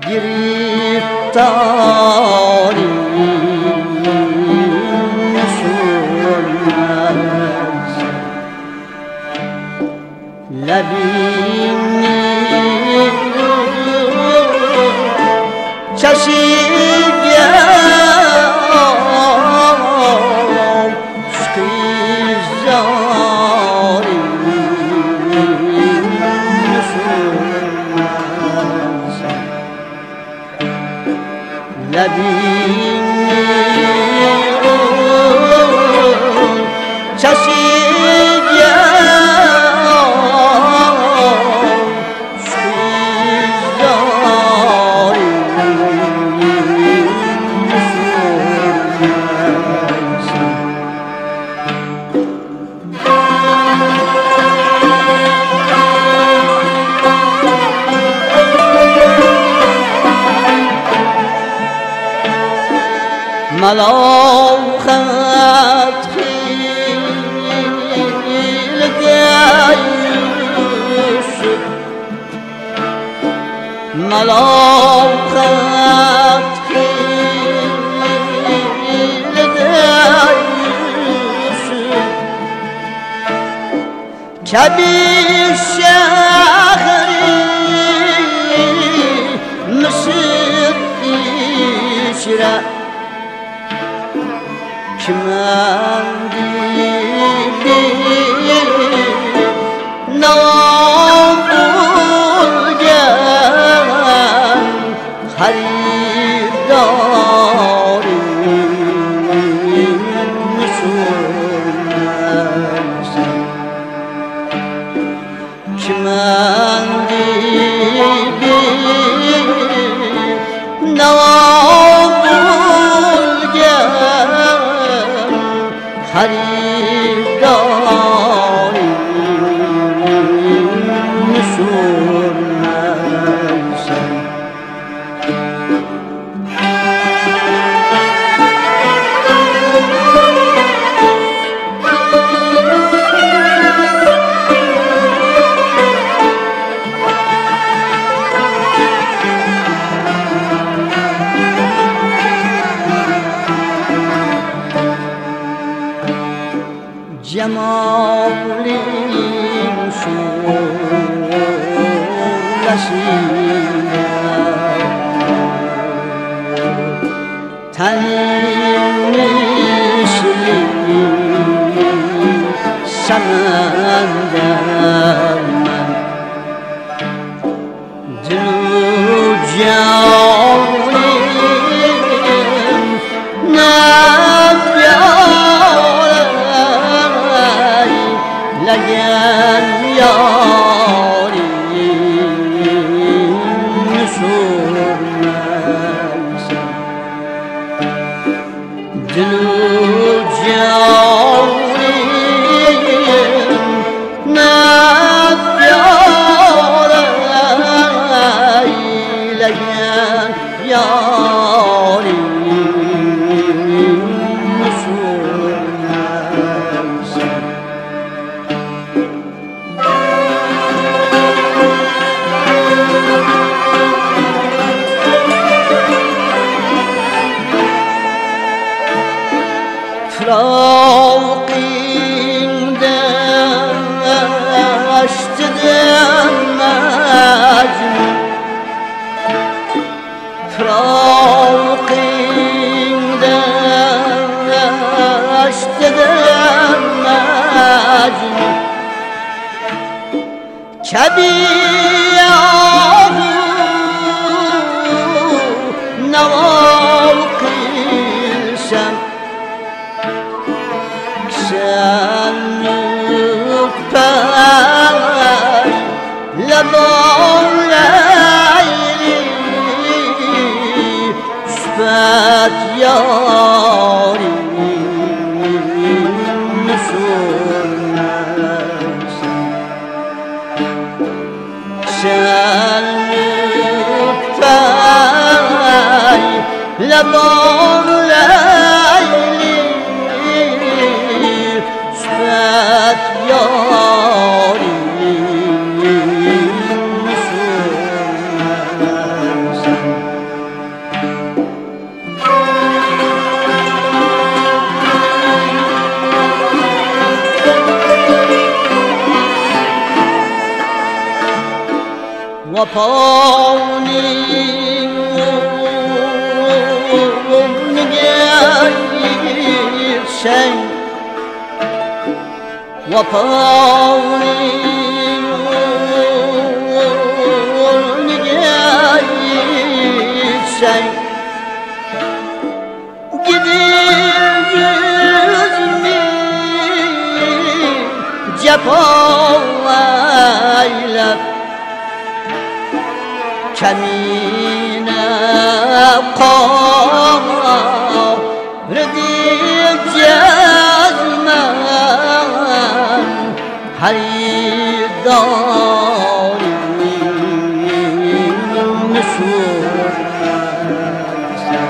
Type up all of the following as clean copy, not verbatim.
گریفتاری سرمز لبینی چشیدم سخیزاری سرمز لبینی ملاخت خیل دیش ملاخت خیل دیش کبیر شهری مصر ایشره من دیدی نام بودم خریداری سرمز که من دیدی نام خریداری سرمز جمالیم شولشیم تنیم نیشیم سمندر من دل و جانیم لگن یاری سرمز دل و جانیم نبیاری لگن یاری فراقین دشت مجنون فراقین دشت مجنون کبیاه نواقیشم سنوک پای لبان لیلی شبت یاری سرمز سنوک پای لبان لیلی شبت یاری سرمز وفانی نگیشن وفانی نگیشن گدیر yüzümü cefa eylep kemine kavredi cezmen haridarim müsürsen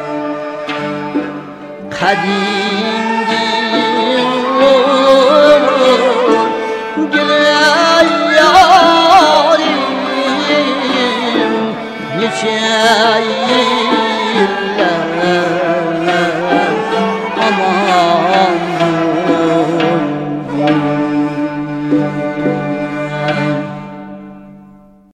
kadimdir gül yarim nice